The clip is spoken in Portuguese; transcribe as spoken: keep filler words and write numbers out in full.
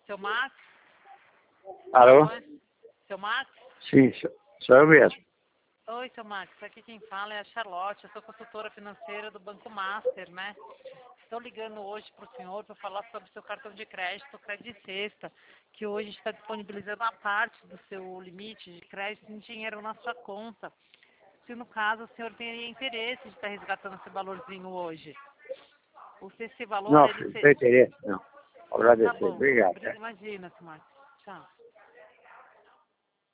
Seu Max? Alô? Oi, seu Max? Sim, sou sou eu mesmo. Oi, seu Max. Aqui quem fala é a Charlotte. Eu sou consultora financeira do Banco Master, né? Estou ligando hoje para o senhor para falar sobre seu cartão de crédito, o Crédito Sexta, que hoje está disponibilizando a parte do seu limite de crédito em dinheiro na sua conta. Se no caso o senhor teria interesse de estar resgatando esse valorzinho hoje. O se esse valor, Não, ele... filho, não Se... tem interesse, não. Tá Agradecer. bom. Obrigado. Imagina, seu Max. Tchau.